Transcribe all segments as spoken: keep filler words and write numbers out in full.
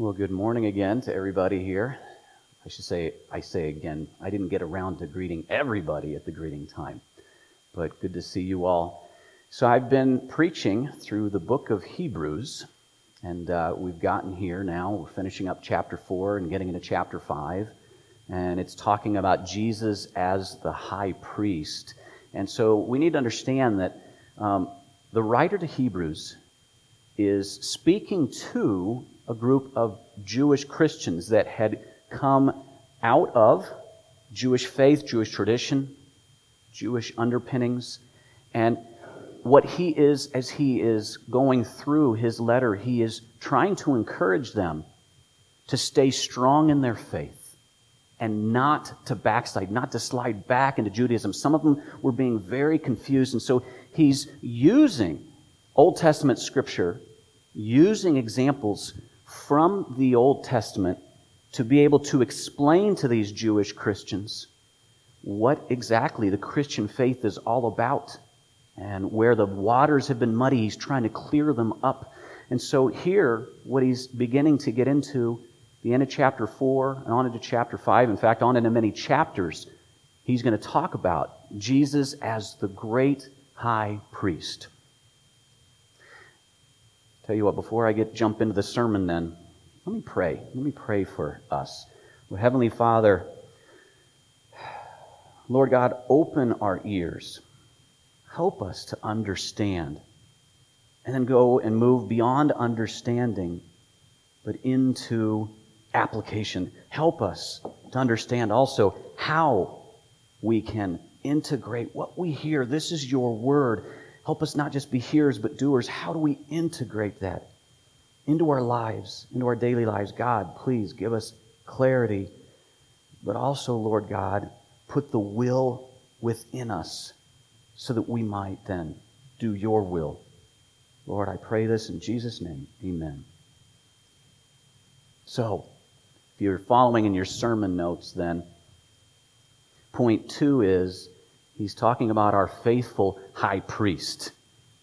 Well, good morning again to everybody here. I should say, I say again, I didn't get around to greeting everybody at the greeting time, but good to see you all. So I've been preaching through the book of Hebrews, and uh, we've gotten here now. We're finishing up chapter four and getting into chapter five, and it's talking about Jesus as the high priest. And so we need to understand that um, the writer to Hebrews is speaking to a group of Jewish Christians that had come out of Jewish faith, Jewish tradition, Jewish underpinnings. And what he is, as he is going through his letter, he is trying to encourage them to stay strong in their faith and not to backslide, not to slide back into Judaism. Some of them were being very confused, and so he's using Old Testament scripture, using examples from the Old Testament to be able to explain to these Jewish Christians what exactly the Christian faith is all about. And where the waters have been muddy, he's trying to clear them up. And so here, what he's beginning to get into, the end of chapter four and on into chapter five, in fact, on into many chapters, he's going to talk about Jesus as the great high priest. Tell you what, before I get jump into the sermon then, let me pray. Let me pray for us. Well, Heavenly Father, Lord God, open our ears. Help us to understand. And then go and move beyond understanding, but into application. Help us to understand also how we can integrate what we hear. This is your word. Help us not just be hearers, but doers. How do we integrate that into our lives, into our daily lives? God, please give us clarity, but also, Lord God, put the will within us so that we might then do your will. Lord, I pray this in Jesus' name. Amen. So, if you're following in your sermon notes then, point two is he's talking about our faithful high priest.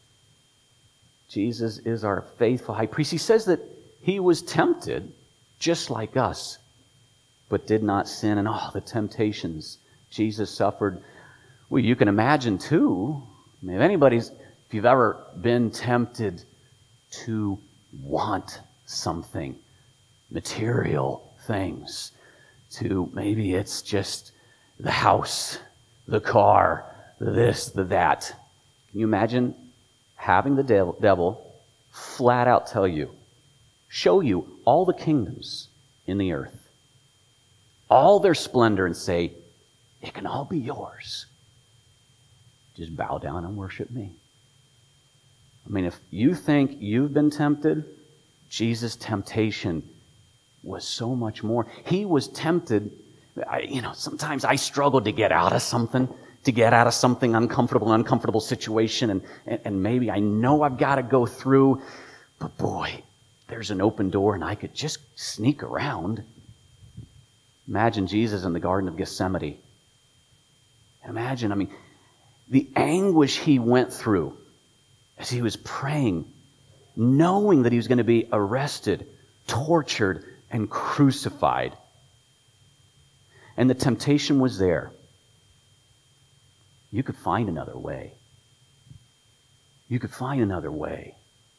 Jesus is our faithful high priest. He says that he was tempted just like us, but did not sin. And all the temptations Jesus suffered, well, you can imagine too. I mean, if anybody's, if you've ever been tempted to want something, material things, to maybe it's just the house, the car, the this, the that. Can you imagine having the devil, devil flat out tell you, show you all the kingdoms in the earth, all their splendor, and say, it can all be yours. Just bow down and worship me. I mean, if you think you've been tempted, Jesus' temptation was so much more. He was tempted. I, you know, sometimes I struggle to get out of something, to get out of something uncomfortable, uncomfortable situation, and, and, and maybe I know I've got to go through, but boy, there's an open door and I could just sneak around. Imagine Jesus in the Garden of Gethsemane. Imagine, I mean, the anguish he went through as he was praying, knowing that he was going to be arrested, tortured, and crucified. And the temptation was there. You could find another way. You could find another way.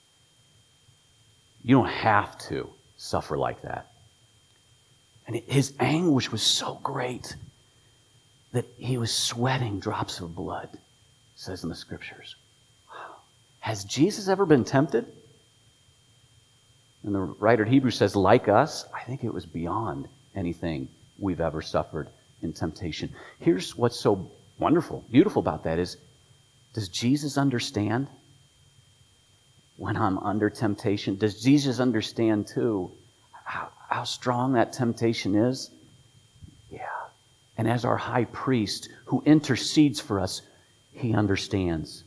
You don't have to suffer like that. And his anguish was so great that he was sweating drops of blood, it says in the scriptures. Wow. Has Jesus ever been tempted? And the writer of Hebrews says, like us, I think it was beyond anything we've ever suffered in temptation. Here's what's so wonderful, beautiful about that is, does Jesus understand when I'm under temptation? Does Jesus understand too how, how strong that temptation is? Yeah. And as our high priest who intercedes for us, he understands.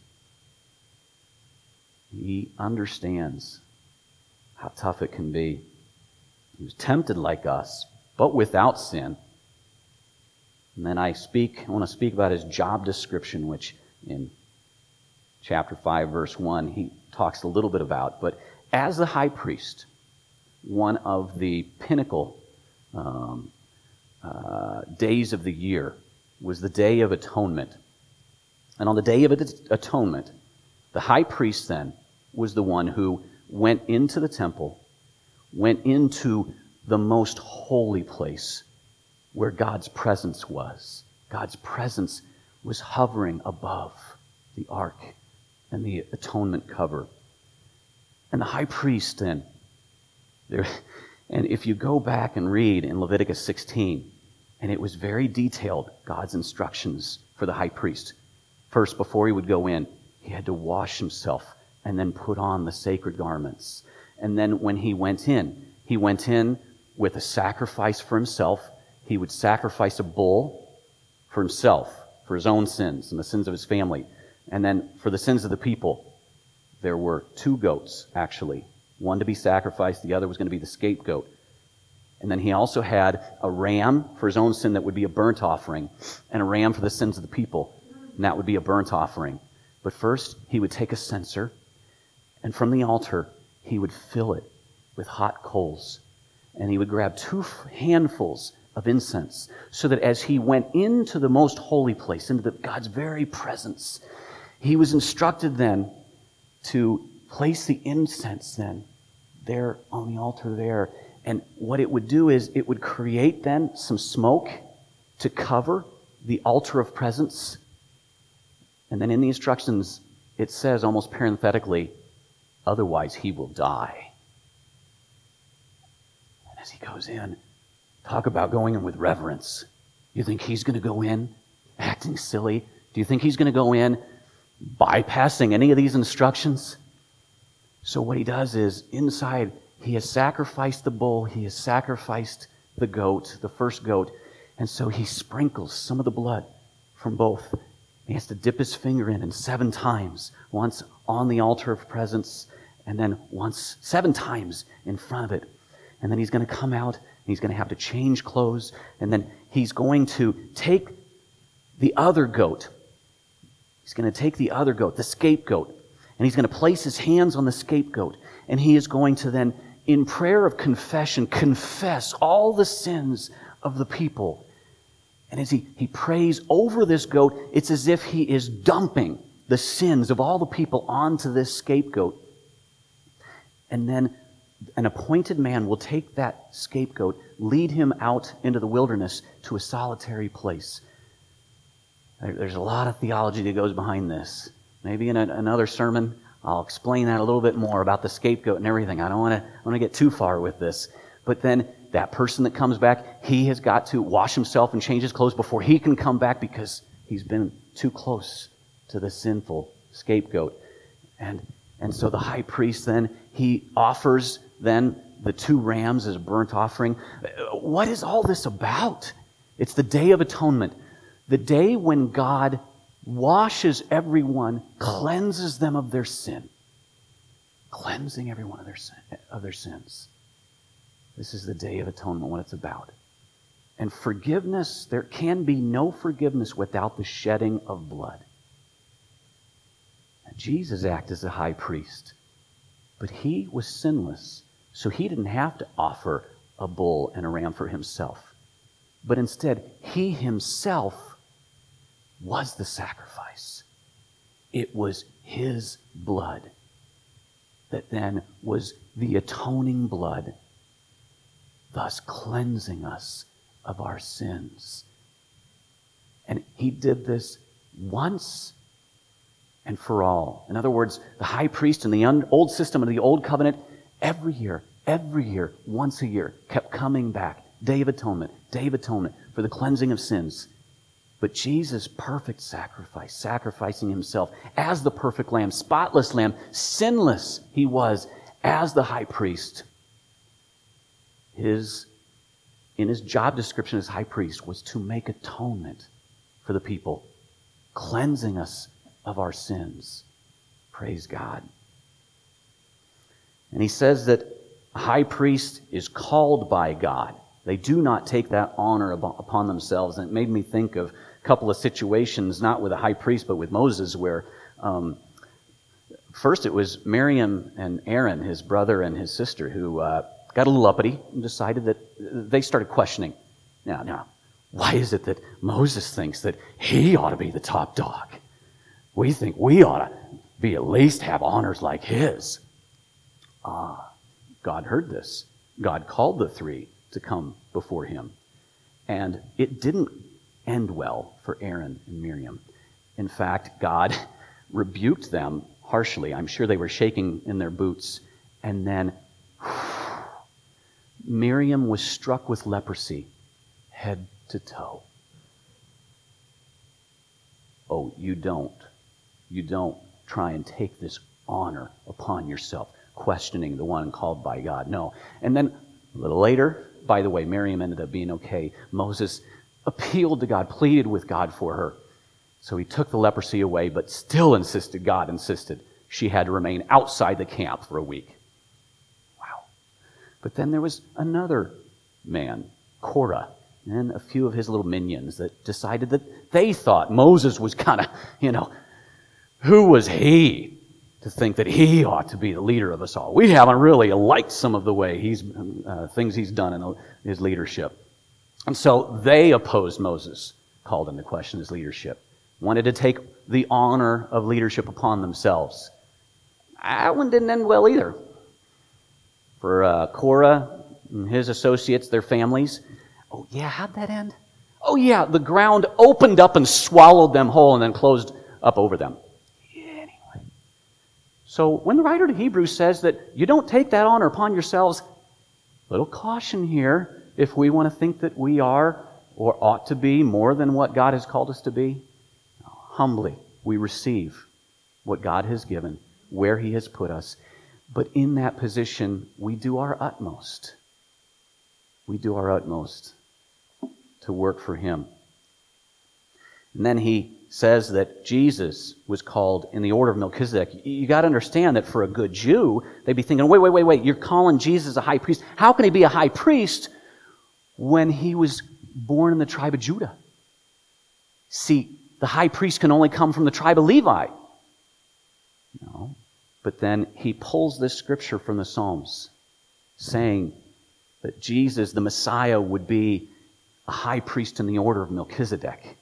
He understands how tough it can be. He was tempted like us, but without sin. And then I speak, I want to speak about his job description, which in chapter five, verse one, he talks a little bit about. But as the high priest, one of the pinnacle um, uh, days of the year was the Day of Atonement. And on the Day of Atonement, the high priest then was the one who went into the temple, went into the most holy place where God's presence was. God's presence was hovering above the ark and the atonement cover. And the high priest then, there, and if you go back and read in Leviticus sixteen, and it was very detailed, God's instructions for the high priest. First, before he would go in, he had to wash himself and then put on the sacred garments. And then when he went in, he went in with a sacrifice for himself. He would sacrifice a bull for himself, for his own sins and the sins of his family. And then for the sins of the people, there were two goats, actually. One to be sacrificed, the other was going to be the scapegoat. And then he also had a ram for his own sin that would be a burnt offering, and a ram for the sins of the people, and that would be a burnt offering. But first, he would take a censer, and from the altar, he would fill it with hot coals. And he would grab two handfuls of incense, so that as he went into the most holy place, into the, God's very presence, he was instructed then to place the incense then there on the altar there. And what it would do is it would create then some smoke to cover the altar of presence. And then in the instructions, it says almost parenthetically, otherwise he will die. And as he goes in, talk about going in with reverence. You think he's going to go in acting silly? Do you think he's going to go in bypassing any of these instructions? So what he does is, inside, he has sacrificed the bull, he has sacrificed the goat, the first goat, and so he sprinkles some of the blood from both. He has to dip his finger in, and seven times, once on the altar of presence, and then once, seven times in front of it. And then he's going to come out, and he's going to have to change clothes, and then he's going to take the other goat. He's going to take the other goat, the scapegoat, and he's going to place his hands on the scapegoat, and he is going to then, in prayer of confession, confess all the sins of the people. And as he, he prays over this goat, it's as if he is dumping the sins of all the people onto this scapegoat. And then an appointed man will take that scapegoat, lead him out into the wilderness to a solitary place. There, there's a lot of theology that goes behind this. Maybe in a, another sermon, I'll explain that a little bit more about the scapegoat and everything. I don't want to want to get too far with this. But then that person that comes back, he has got to wash himself and change his clothes before he can come back, because he's been too close to the sinful scapegoat. And and so the high priest then, he offers then the two rams as a burnt offering. What is all this about? It's the Day of Atonement. The day when God washes everyone, cleanses them of their sin. Cleansing everyone of their sin, of their sins. This is the Day of Atonement, what it's about. And forgiveness, there can be no forgiveness without the shedding of blood. Now, Jesus acted as a high priest, but he was sinless, so he didn't have to offer a bull and a ram for himself. But instead, he himself was the sacrifice. It was his blood that then was the atoning blood, thus cleansing us of our sins. And he did this once and for all. In other words, the high priest in the old system of the old covenant, every year, every year, once a year, kept coming back. Day of Atonement, Day of Atonement, for the cleansing of sins. But Jesus' perfect sacrifice, sacrificing himself as the perfect lamb, spotless lamb, sinless he was as the high priest. His, in his job description as high priest was to make atonement for the people, cleansing us of our sins. Praise God. And he says that a high priest is called by God. They do not take that honor upon themselves. And it made me think of a couple of situations, not with a high priest, but with Moses, where um, first it was Miriam and Aaron, his brother and his sister, who uh, got a little uppity and decided that they started questioning. Now, now, why is it that Moses thinks that he ought to be the top dog? We think we ought to be at least have honors like his. Ah, God heard this. God called the three to come before him. And it didn't end well for Aaron and Miriam. In fact, God rebuked them harshly. I'm sure they were shaking in their boots. And then Miriam was struck with leprosy, head to toe. Oh, you don't. You don't try and take this honor upon yourself, questioning the one called by God. No. And then a little later, by the way, Miriam ended up being okay. Moses appealed to God, pleaded with God for her. So he took the leprosy away, but still insisted, God insisted, she had to remain outside the camp for a week. Wow. But then there was another man, Korah, and a few of his little minions that decided that they thought Moses was kind of, you know, who was he to think that he ought to be the leader of us all? We haven't really liked some of the way he's uh, things he's done in his leadership. And so they opposed Moses, called into question his leadership, wanted to take the honor of leadership upon themselves. That one didn't end well either. For uh, Korah and his associates, their families, oh yeah, how'd that end? Oh yeah, the ground opened up and swallowed them whole and then closed up over them. Anyway. So when the writer to Hebrews says that you don't take that honor upon yourselves, little caution here if we want to think that we are or ought to be more than what God has called us to be. Humbly, we receive what God has given, where He has put us. But in that position, we do our utmost. We do our utmost to work for Him. And then he says that Jesus was called in the order of Melchizedek. You got to understand that for a good Jew, they'd be thinking, wait, wait, wait, wait, you're calling Jesus a high priest. How can he be a high priest when he was born in the tribe of Judah? See, the high priest can only come from the tribe of Levi. No. But then he pulls this scripture from the Psalms, saying that Jesus, the Messiah, would be a high priest in the order of Melchizedek.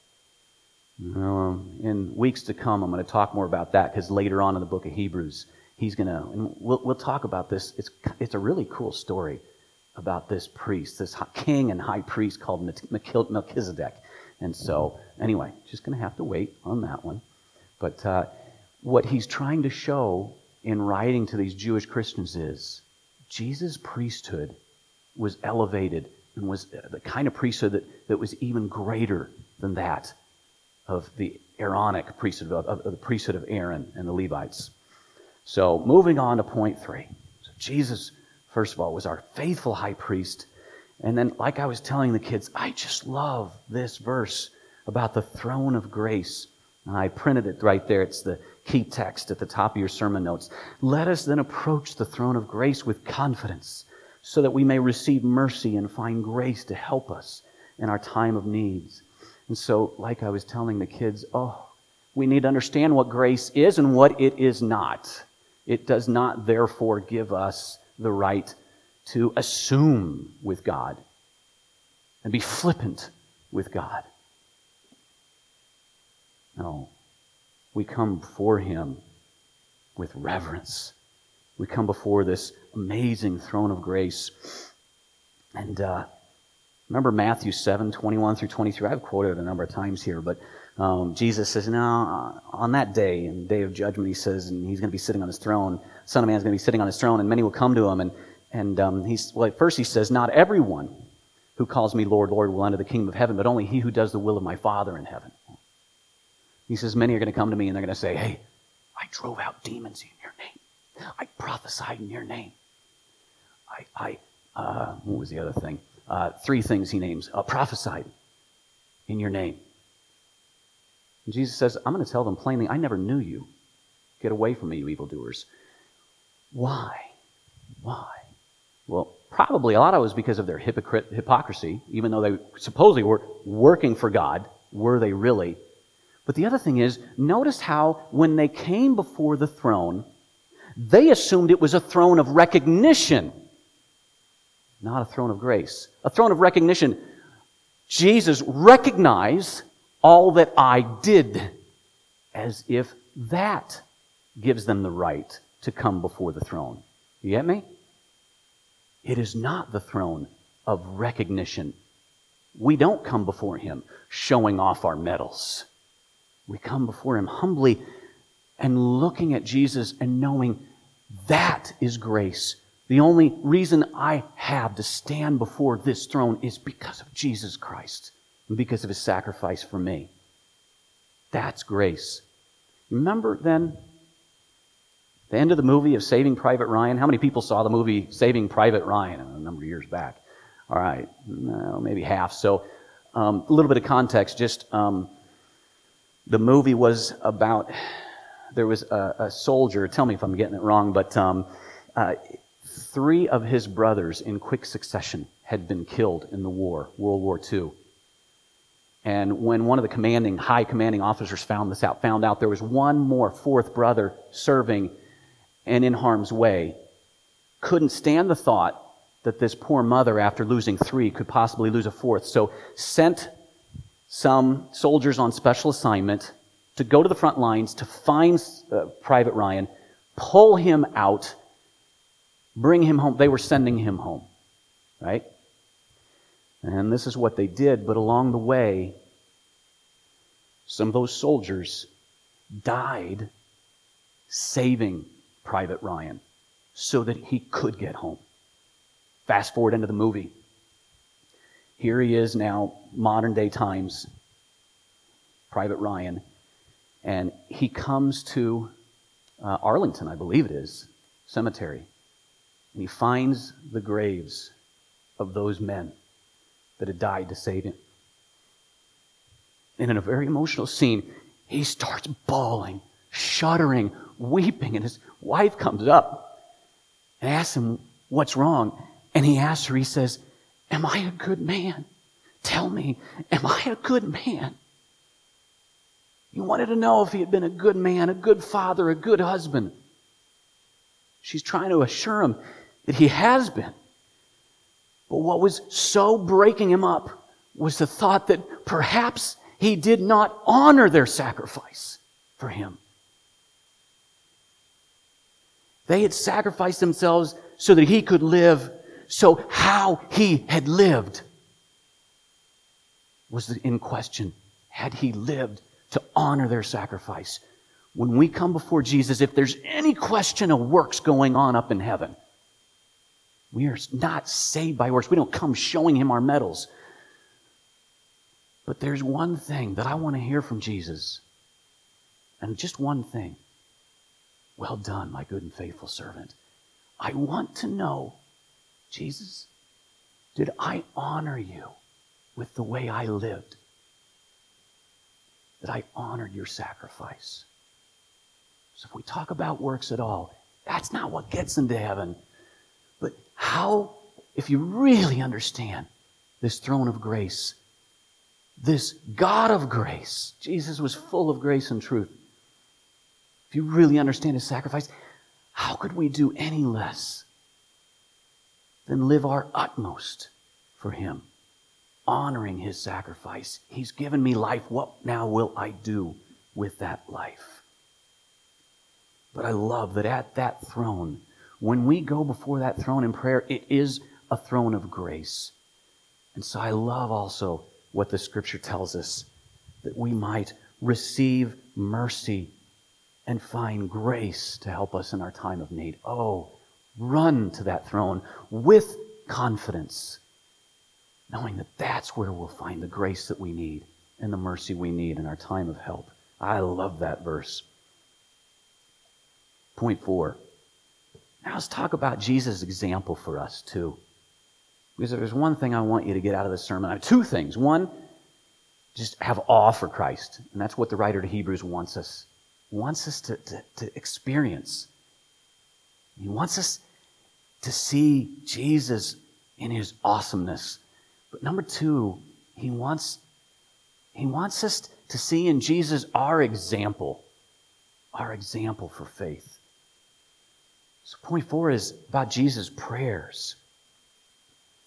Um, in weeks to come, I'm going to talk more about that, because later on in the book of Hebrews, he's going to, and we'll, we'll talk about this. It's, it's a really cool story about this priest, this king and high priest called Melchizedek. And so, anyway, just going to have to wait on that one. But uh, what he's trying to show in writing to these Jewish Christians is Jesus' priesthood was elevated and was the kind of priesthood that, that was even greater than that of the Aaronic priesthood, of, of the priesthood of Aaron and the Levites. So, moving on to point three. So Jesus, first of all, was our faithful high priest. And then, like I was telling the kids, I just love this verse about the throne of grace. And I printed it right there. It's the key text at the top of your sermon notes. Let us then approach the throne of grace with confidence, so that we may receive mercy and find grace to help us in our time of needs. And so, like I was telling the kids, oh, we need to understand what grace is and what it is not. It does not, therefore, give us the right to assume with God and be flippant with God. No. We come before Him with reverence. We come before this amazing throne of grace. And uh, remember Matthew seven, twenty-one through twenty-three? I've quoted it a number of times here, but um, Jesus says, no, on that day, in the day of judgment, He says, and He's going to be sitting on His throne. Son of Man is going to be sitting on His throne, and many will come to Him. And, and um, he's, well, at first He says, not everyone who calls me Lord, Lord will enter the kingdom of heaven, but only he who does the will of my Father in heaven. He says, many are going to come to me, and they're going to say, hey, I drove out demons in your name. I prophesied in your name. I, I uh, what was the other thing? Uh, three things He names. Uh, prophesied in your name. And Jesus says, I'm going to tell them plainly, I never knew you. Get away from me, you evildoers. Why? Why? Well, probably a lot of it was because of their hypocrite hypocrisy, even though they supposedly were working for God. Were they really? But the other thing is, notice how when they came before the throne, they assumed it was a throne of recognition. not a throne of grace. A throne of recognition. Jesus recognized all that I did, as if that gives them the right to come before the throne. You get me? It is not the throne of recognition. We don't come before Him showing off our medals. We come before Him humbly and looking at Jesus and knowing that is grace. The only reason I have to stand before this throne is because of Jesus Christ and because of His sacrifice for me. That's grace. Remember then the end of the movie of Saving Private Ryan? How many people saw the movie Saving Private Ryan a number of years back? All right, no, maybe half. So um, a little bit of context. Just um, the movie was about, there was a, a soldier, tell me if I'm getting it wrong, but um, uh, three of his brothers in quick succession had been killed in the war, World War Two. And when one of the commanding, high commanding officers found this out, found out there was one more fourth brother serving and in harm's way, couldn't stand the thought that this poor mother, after losing three, could possibly lose a fourth. So sent some soldiers on special assignment to go to the front lines to find uh, Private Ryan, pull him out, bring him home. They were sending him home, right? And this is what they did, but along the way, some of those soldiers died saving Private Ryan so that he could get home. Fast forward into the movie. Here he is now, modern day times, Private Ryan, and he comes to uh, Arlington, I believe it is, cemetery, and he finds the graves of those men that had died to save him. And in a very emotional scene, he starts bawling, shuddering, weeping, and his wife comes up and asks him what's wrong. And he asks her, he says, "Am I a good man? Tell me, am I a good man?" He wanted to know if he had been a good man, a good father, a good husband. She's trying to assure him that he has been. But what was so breaking him up was the thought that perhaps he did not honor their sacrifice for him. They had sacrificed themselves so that he could live. So how he had lived was in question. Had he lived to honor their sacrifice? When we come before Jesus, if there's any question of works going on up in heaven, we are not saved by works. We don't come showing Him our medals. But there's one thing that I want to hear from Jesus. And just one thing. "Well done, my good and faithful servant." I want to know, Jesus, did I honor you with the way I lived? That I honored your sacrifice? So if we talk about works at all, that's not what gets into heaven. But how, if you really understand this throne of grace, this God of grace, Jesus was full of grace and truth. If you really understand His sacrifice, how could we do any less than live our utmost for Him, honoring His sacrifice? He's given me life. What now will I do with that life? But I love that at that throne, when we go before that throne in prayer, it is a throne of grace. And so I love also what the Scripture tells us, that we might receive mercy and find grace to help us in our time of need. Oh, run to that throne with confidence, knowing that that's where we'll find the grace that we need and the mercy we need in our time of help. I love that verse. Point four. Now let's talk about Jesus' example for us too. Because if there's one thing I want you to get out of this sermon, I have two things. One, just have awe for Christ. And that's what the writer to Hebrews wants us, wants us to, to, to experience. He wants us to see Jesus in His awesomeness. But number two, He wants, he wants us to see in Jesus our example, our example for faith. So point four is about Jesus' prayers.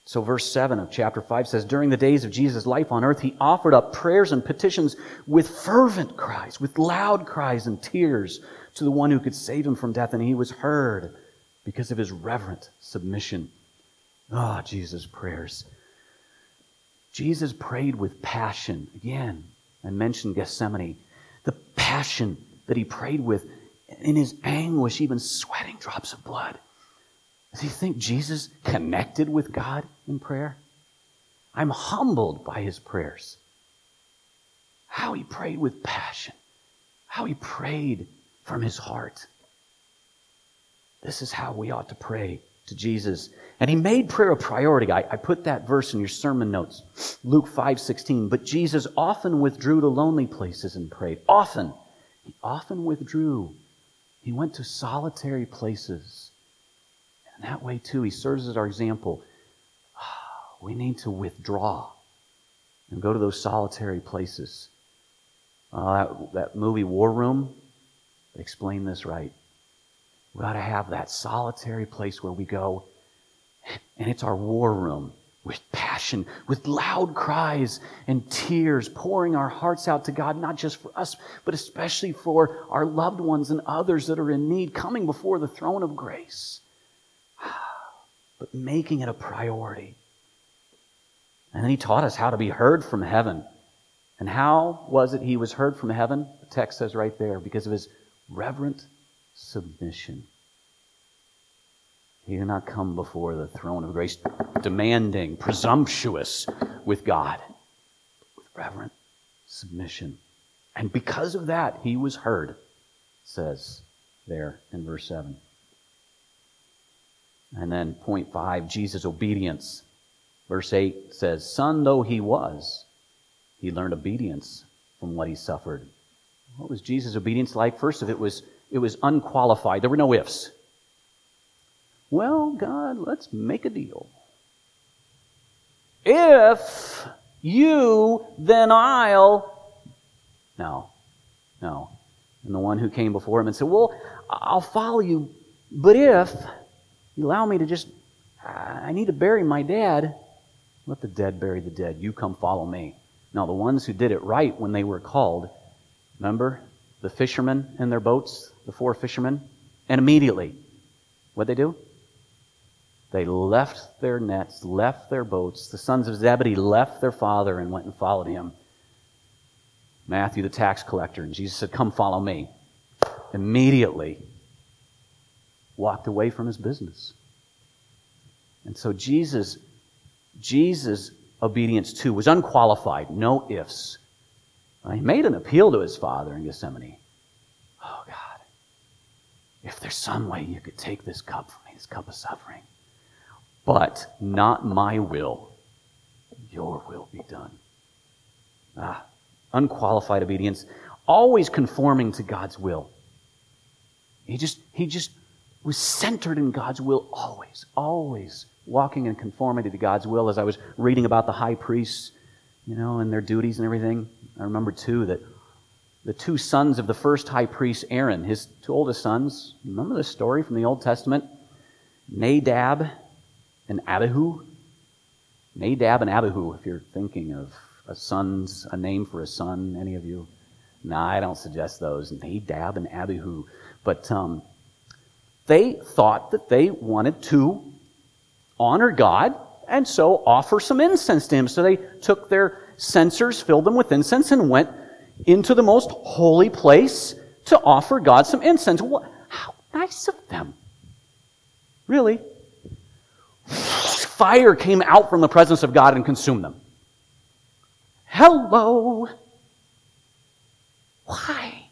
So verse seven of chapter five says, during the days of Jesus' life on earth, he offered up prayers and petitions with fervent cries, with loud cries and tears to the one who could save him from death, and he was heard because of his reverent submission. Ah, oh, Jesus' prayers. Jesus prayed with passion. Again, I mentioned Gethsemane. The passion that he prayed with, in his anguish, even sweating drops of blood. Does you think Jesus connected with God in prayer? I'm humbled by his prayers. How he prayed with passion. How he prayed from his heart. This is how we ought to pray to Jesus. And he made prayer a priority. I, I put that verse in your sermon notes. Luke five sixteen. But Jesus often withdrew to lonely places and prayed. Often. He often withdrew. He went to solitary places. And that way, too, he serves as our example. We need to withdraw and go to those solitary places. Uh, that, that movie, War Room, explained this right. We ought to have that solitary place where we go, and it's our war room with passion, with loud cries and tears, pouring our hearts out to God, not just for us, but especially for our loved ones and others that are in need, coming before the throne of grace. But making it a priority. And then he taught us how to be heard from heaven. And how was it he was heard from heaven? The text says right there, because of his reverent submission. He did not come before the throne of grace demanding, presumptuous with God, but with reverent submission. And because of that, he was heard, it says there in verse seven. And then point five, Jesus' obedience. Verse eight says, son though he was, he learned obedience from what he suffered. What was Jesus' obedience like? First of it was, it was unqualified. There were no ifs. Well, God, let's make a deal. If you, then I'll. No, no. And the one who came before him and said, well, I'll follow you, but if you allow me to just, I need to bury my dad. Let the dead bury the dead. You come follow me. Now, the ones who did it right when they were called, remember the fishermen in their boats, the four fishermen? And immediately, what'd they do? They left their nets, left their boats. The sons of Zebedee left their father and went and followed him. Matthew, the tax collector, and Jesus said, come follow me. Immediately walked away from his business. And so Jesus, Jesus' obedience too was unqualified, no ifs. He made an appeal to his father in Gethsemane. Oh God, if there's some way you could take this cup from me, this cup of suffering, but not my will, your will be done. Ah, unqualified obedience, always conforming to God's will. He just, he just was centered in God's will always, always walking in conformity to God's will. As I was reading about the high priests, you know, and their duties and everything, I remember too that the two sons of the first high priest, Aaron, his two oldest sons, remember the story from the Old Testament? Nadab and Abihu. Nadab and Abihu, if you're thinking of a son's, a name for a son, any of you? No, I don't suggest those. Nadab and Abihu. But um, they thought that they wanted to honor God and so offer some incense to him. So they took their censers, filled them with incense, and went into the most holy place to offer God some incense. What? How nice of them. Really? Fire came out from the presence of God and consumed them. Hello? Why?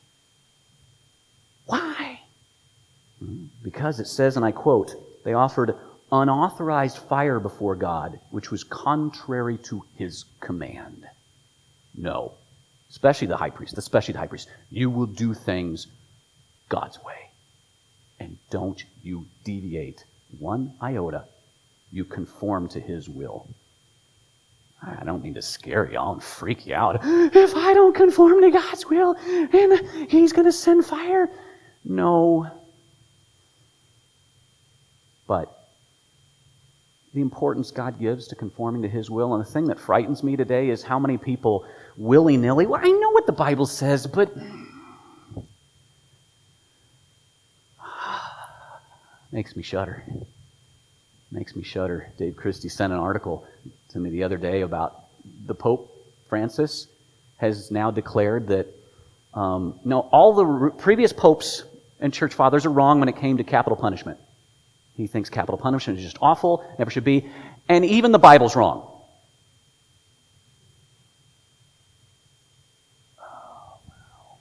Why? Because it says, and I quote, they offered unauthorized fire before God, which was contrary to his command. No. Especially the high priest, especially the high priest. You will do things God's way. And don't you deviate one iota. You conform to his will. I don't mean to scare y'all and freak you out. If I don't conform to God's will, and he's going to send fire. No. But the importance God gives to conforming to His will. And the thing that frightens me today is how many people willy-nilly, well, I know what the Bible says, but makes me shudder. Makes me shudder. Dave Christie sent an article to me the other day about the Pope Francis has now declared that um, no, all the re- previous popes and church fathers are wrong when it came to capital punishment. He thinks capital punishment is just awful, never should be, and even the Bible's wrong. Oh, wow.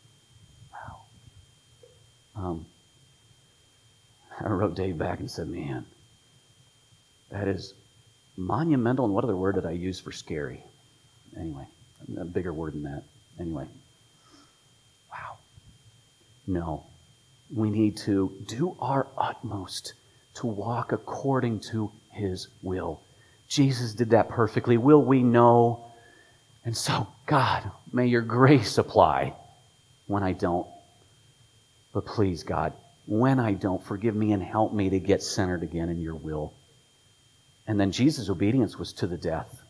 Wow. Um, I wrote Dave back and said, man, that is monumental. And what other word did I use for scary? Anyway, a bigger word than that. Anyway. Wow. No. We need to do our utmost to walk according to His will. Jesus did that perfectly. Will we know? And so, God, may your grace apply when I don't. But please, God, when I don't, forgive me and help me to get centered again in your will. And then Jesus' obedience was to the death.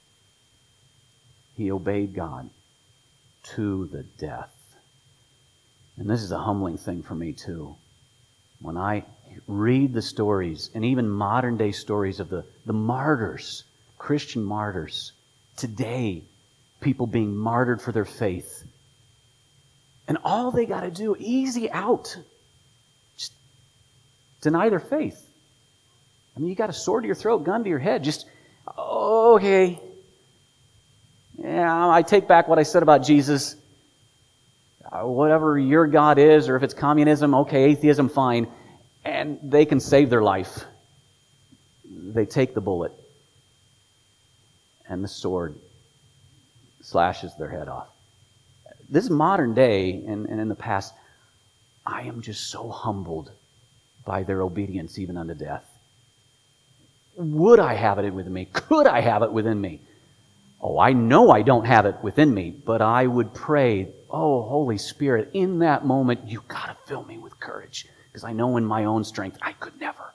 He obeyed God to the death. And this is a humbling thing for me too. When I read the stories, and even modern day stories of the, the martyrs, Christian martyrs, today, people being martyred for their faith. And all they got to do, easy out, just deny their faith. I mean, you got a sword to your throat, gun to your head. Just, okay. Yeah, I take back what I said about Jesus. Uh, whatever your God is, or if it's communism, okay, atheism, fine. And they can save their life. They take the bullet. And the sword slashes their head off. This is modern day, and, and in the past, I am just so humbled by their obedience even unto death. Would I have it within me? Could I have it within me? Oh, I know I don't have it within me, but I would pray, oh, Holy Spirit, in that moment, you've got to fill me with courage, because I know in my own strength, I could never.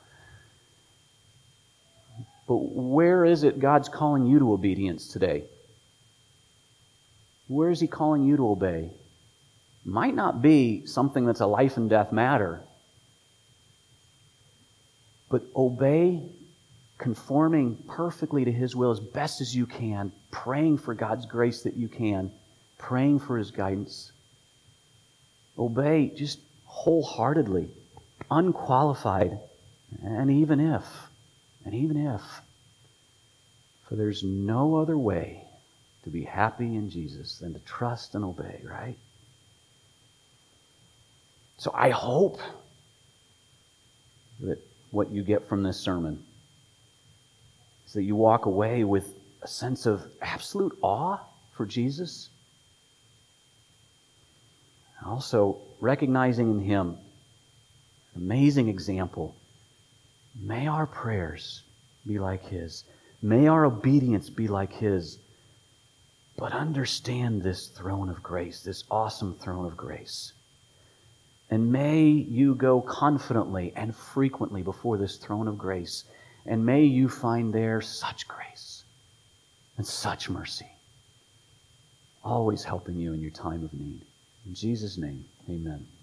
But where is it God's calling you to obedience today? Where is He calling you to obey? Might not be something that's a life and death matter, but obey, conforming perfectly to His will as best as you can, praying for God's grace that you can, praying for His guidance. Obey just wholeheartedly, unqualified, and even if, and even if, for there's no other way to be happy in Jesus than to trust and obey, right? So I hope that what you get from this sermon is that you walk away with a sense of absolute awe for Jesus. Also, recognizing in Him an amazing example. May our prayers be like His. May our obedience be like His. But understand this throne of grace, this awesome throne of grace. And may you go confidently and frequently before this throne of grace. And may you find there such grace and such mercy, always helping you in your time of need. In Jesus' name, amen.